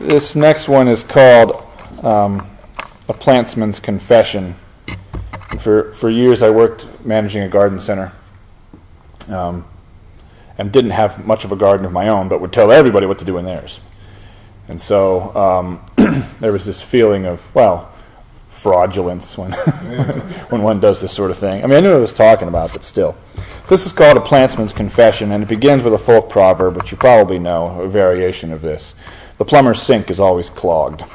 This next one is called A Plantsman's Confession. And for years I worked managing a garden center and didn't have much of a garden of my own, but would tell everybody what to do in theirs. And so there was this feeling of, well, fraudulence when when one does this sort of thing. I mean, I knew what I was talking about, but still. So this is called A Plantsman's Confession, and it begins with a folk proverb, which you probably know, a variation of this. The plumber's sink is always clogged.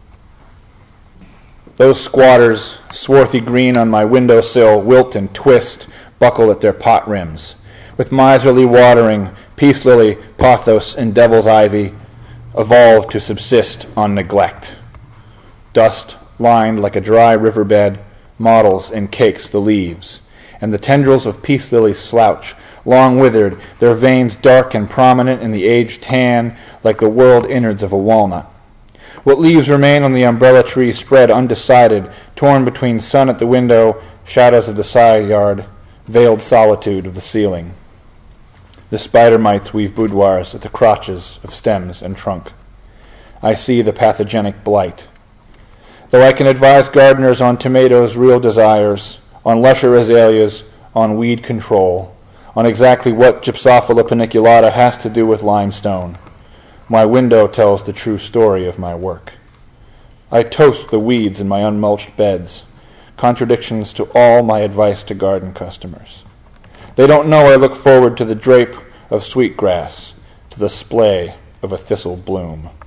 Those squatters, swarthy green on my windowsill, wilt and twist, buckle at their pot rims. With miserly watering, peace lily, pothos, and devil's ivy evolved to subsist on neglect. Dust, lined like a dry riverbed, mottles and cakes the leaves, and the tendrils of peace lilies slouch, long withered, their veins dark and prominent in the aged tan, like the whorled innards of a walnut. What leaves remain on the umbrella tree spread undecided, torn between sun at the window, shadows of the side yard, veiled solitude of the ceiling. The spider mites weave boudoirs at the crotches of stems and trunk. I see the pathogenic blight. Though I can advise gardeners on tomatoes' real desires, on lusher azaleas, on weed control, on exactly what Gypsophila paniculata has to do with limestone, my window tells the true story of my work. I toast the weeds in my unmulched beds, contradictions to all my advice to garden customers. They don't know I look forward to the drape of sweetgrass, to the splay of a thistle bloom.